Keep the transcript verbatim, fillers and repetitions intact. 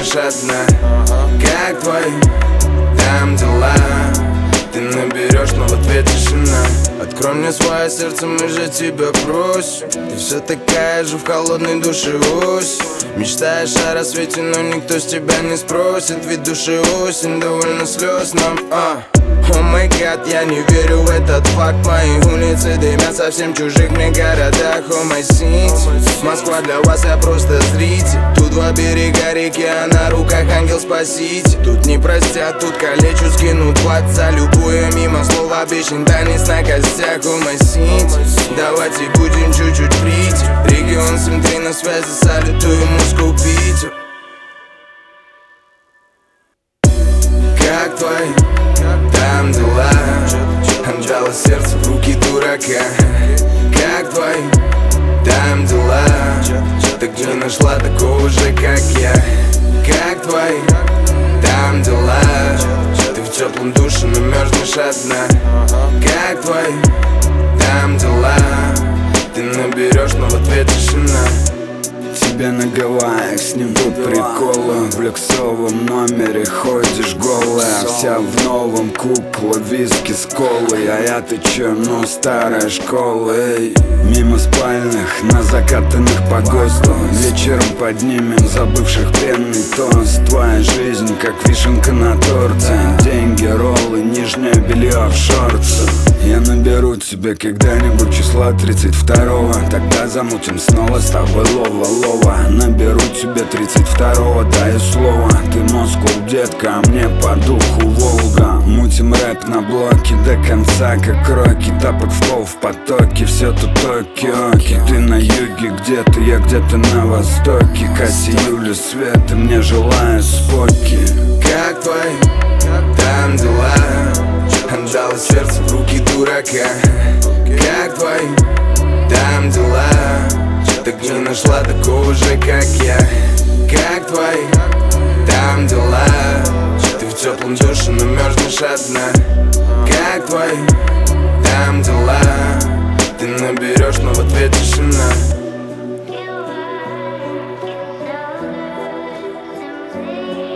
мерзнешь одна. Как твои там дела? Ты наберешь, но в ответ тишина. Открой мне свое сердце, мы же тебя просим. Ты все такая же в холодной душе ось. Мечтаешь о рассвете, но никто с тебя не спросит. Ведь души осень, довольно слез нам, а о май гад, я не верю в этот факт. Мои улицы дымят совсем чужих мне городах. О май сити, Москва для вас я просто зритель. Тут два берега реки, а на руках ангел-спаситель. Тут не простят, тут калечу, скинут плат за любое мимо слово. Обещан танец на костях. О май сити, давайте будем чуть-чуть прийти. Регион семь три на связи, салютую Москву, Питер. Как твои там дела? Отдала сердце в руки дурака. Как твои там дела? Ты где нашла такого же, как я? Как твои там дела? Ты в теплом душе, но мерзнешь одна. Как твои там дела? Ты наберешь, но в ответ тишина. Тебе на Гавайях снимут приколы. В люксовом номере ходишь голая, вся в новом, кукла, виски с колой. А я-то чё, ну старая школа, эй. Мимо спальных, на закатанных по ГОСТу. Вечером поднимем забывших пенный тост. Твоя жизнь, как вишенка на торте. Деньги, роллы, нижнее белье в шортах. Я наберу тебе когда-нибудь числа тридцать второго. Тогда замутим снова с тобой лова-лова. Наберу тебе тридцать второго, даю слово. Ты Москву, детка, а мне по духу Волга. Мутим рэп на блоке до конца, как роки. Тапок в пол в потоке, все тут оки-оки. Ты на юге где-то, я где-то на востоке. Катя, Юля, Света, мне желаю споки. Как твои там дела? Отдала сердце в руки дурака. Как твои там дела? Ты где нашла такого же, как я? Как твои там дела? Ты в теплом душе, но мерзнешь одна. Как твои там дела? Ты наберешь, но в ответ тишина.